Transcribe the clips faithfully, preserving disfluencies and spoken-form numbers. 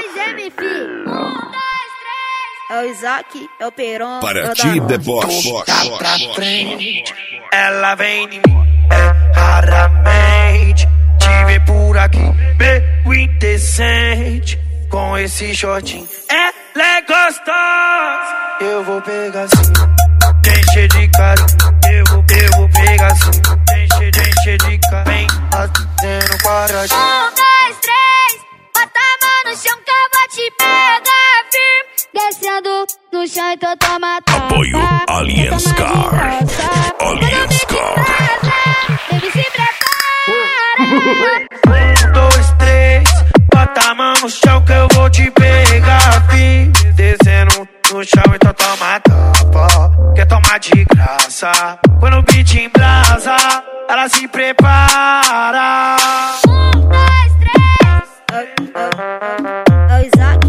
dois M, fi. Um, dois, três. É o Isaac, é o Peron. Para ti, deboche. Tá pra frente, ela vem em mim, é raramente te ver por aqui, meio indecente, com esse shortinho. Ela é gostosa, eu vou pegar assim, encher de carinho. Eu vou, eu vou pegar assim, encher, encher de carinho, fazendo quadradinho. Um, dois, três, bota a mão no chão que eu vou te pegar firme. Descendo no chão, então toma tapa. Apoio Alienscar. Alienscar. Baby, se prepara. Um, dois, três, bota a mão no chão que eu vou te pegar firme. Descendo no chão, então toma tapa. Quer tomar de graça? Quando o beat embrasa, ela se prepara. Um, dois, três. É o Isaac.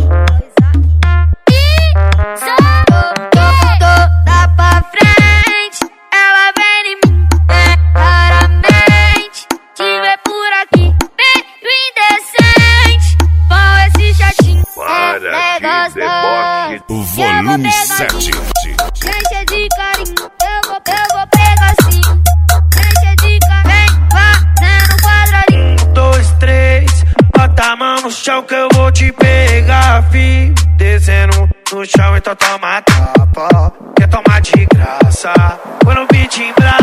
E só dá pra frente, ela vem em mim, é raramente te ver por aqui, meio indecente, com esse chatinho. Para ti, deboche. Volume sete. Enche de carinho, eu vou, eu vou pegar assim. Enche de carinho, fazendo quadradinho. Um, dois, três, bota a mão no chão que eu vou te pegar, fi. Descendo no chão, então toma tapa. Quer tomar de graça? Quando o beat embrasa,